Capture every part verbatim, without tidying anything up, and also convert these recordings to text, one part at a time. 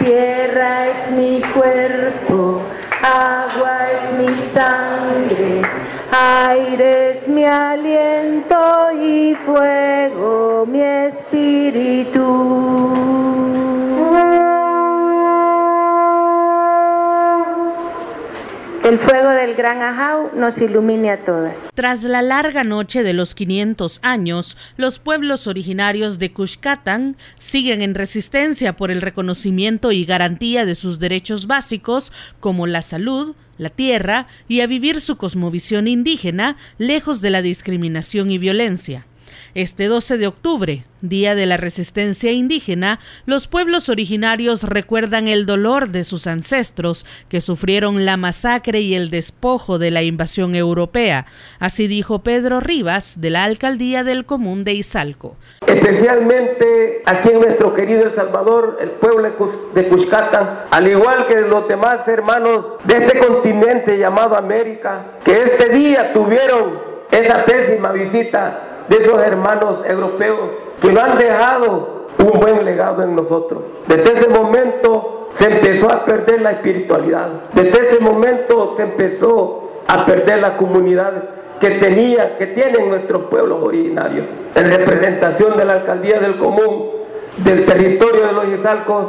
Tierra es mi cuerpo, agua es mi sangre, aire es mi aliento y fuego mi espíritu. El fuego del gran Ajau nos ilumine a todas. Tras la larga noche de los quinientos años, los pueblos originarios de Cuxcatán siguen en resistencia por el reconocimiento y garantía de sus derechos básicos como la salud, la tierra y a vivir su cosmovisión indígena lejos de la discriminación y violencia. Este doce de octubre, Día de la Resistencia Indígena, los pueblos originarios recuerdan el dolor de sus ancestros que sufrieron la masacre y el despojo de la invasión europea. Así dijo Pedro Rivas, de la Alcaldía del Común de Izalco. Especialmente aquí en nuestro querido El Salvador, el pueblo de Cuxcatán, al igual que los demás hermanos de este continente llamado América, que este día tuvieron esa pésima visita de esos hermanos europeos que no han dejado un buen legado en nosotros. Desde ese momento se empezó a perder la espiritualidad. Desde ese momento se empezó a perder la comunidad que tenía, que tienen nuestros pueblos originarios. En representación de la Alcaldía del Común del territorio de los Izalcos,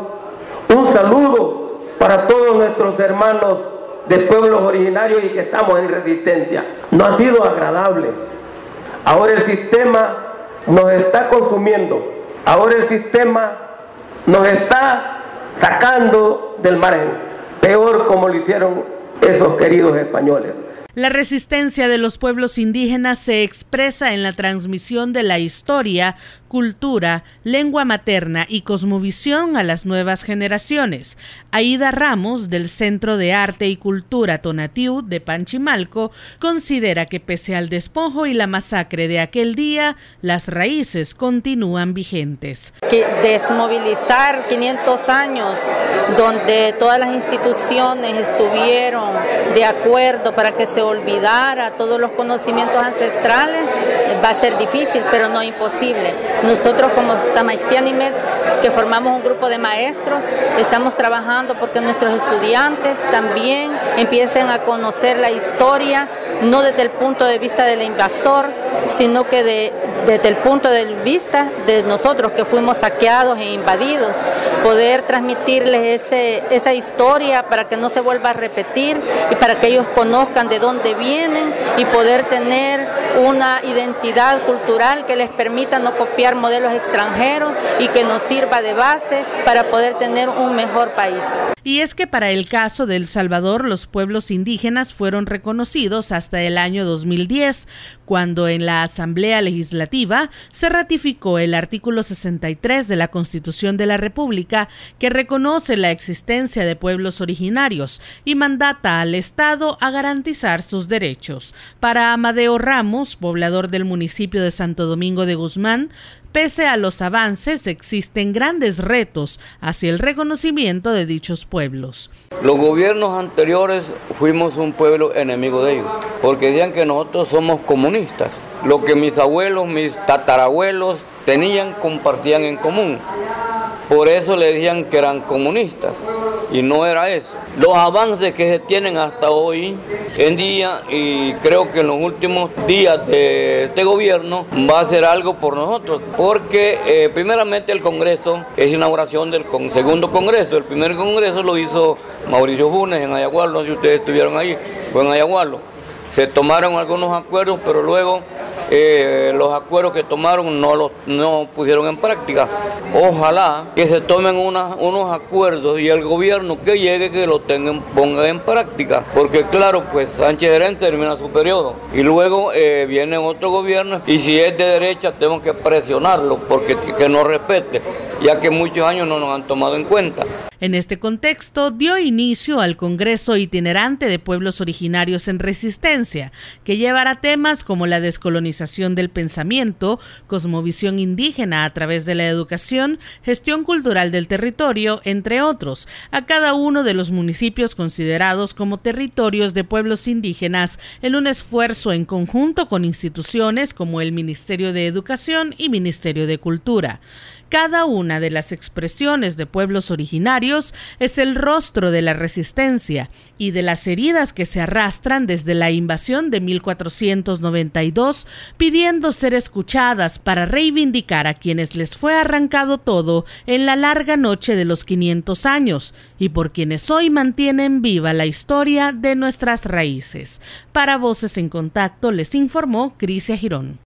un saludo para todos nuestros hermanos de pueblos originarios y que estamos en resistencia. No ha sido agradable. Ahora el sistema nos está consumiendo, ahora el sistema nos está sacando del margen, peor como lo hicieron esos queridos españoles. La resistencia de los pueblos indígenas se expresa en la transmisión de la historia, cultura, lengua materna y cosmovisión a las nuevas generaciones. Aida Ramos, del Centro de Arte y Cultura Tonatiuh de Panchimalco, considera que pese al despojo y la masacre de aquel día, las raíces continúan vigentes. Que desmovilizar quinientos años, donde todas las instituciones estuvieron de acuerdo para que se olvidara todos los conocimientos ancestrales, va a ser difícil, pero no imposible. Nosotros como Tamaixtianimet, que formamos un grupo de maestros, estamos trabajando porque nuestros estudiantes también empiecen a conocer la historia, no desde el punto de vista del invasor, sino que de, desde el punto de vista de nosotros que fuimos saqueados e invadidos, poder transmitirles ese, esa historia para que no se vuelva a repetir y para que ellos conozcan de dónde vienen y poder tener una identidad cultural que les permita no copiar modelos extranjeros y que nos sirva de base para poder tener un mejor país. Y es que para el caso de El Salvador, los pueblos indígenas fueron reconocidos hasta el año dos mil diez, cuando en la Asamblea Legislativa se ratificó el artículo sesenta y tres de la Constitución de la República, que reconoce la existencia de pueblos originarios y mandata al Estado a garantizar sus derechos. Para Amadeo Ramos, poblador del municipio de Santo Domingo de Guzmán, pese a los avances, existen grandes retos hacia el reconocimiento de dichos pueblos. Los gobiernos anteriores fuimos un pueblo enemigo de ellos, porque decían que nosotros somos comunistas. Lo que mis abuelos, mis tatarabuelos tenían, compartían en común. Por eso le decían que eran comunistas, y no era eso. Los avances que se tienen hasta hoy en día, y creo que en los últimos días de este gobierno, va a hacer algo por nosotros, porque eh, primeramente el Congreso es inauguración del con, segundo Congreso. El primer Congreso lo hizo Mauricio Funes en Ayagualo, no sé si ustedes estuvieron ahí, fue en Ayagualo. Se tomaron algunos acuerdos, pero luego eh, los acuerdos que tomaron no los no pusieron en práctica. Ojalá que se tomen una, unos acuerdos y el gobierno que llegue que lo tengan, ponga en práctica, porque claro, pues Sánchez Serén termina su periodo y luego eh, viene otro gobierno, y si es de derecha tenemos que presionarlo porque que no respete, ya que muchos años no nos han tomado en cuenta. En este contexto, dio inicio al Congreso Itinerante de Pueblos Originarios en Resistencia, que llevará temas como la descolonización del pensamiento, cosmovisión indígena a través de la educación, gestión cultural del territorio, entre otros, a cada uno de los municipios considerados como territorios de pueblos indígenas, en un esfuerzo en conjunto con instituciones como el Ministerio de Educación y Ministerio de Cultura. Cada una de las expresiones de pueblos originarios es el rostro de la resistencia y de las heridas que se arrastran desde la invasión de mil cuatrocientos noventa y dos, pidiendo ser escuchadas para reivindicar a quienes les fue arrancado todo en la larga noche de los quinientos años y por quienes hoy mantienen viva la historia de nuestras raíces. Para Voces en Contacto les informó Crisia Girón.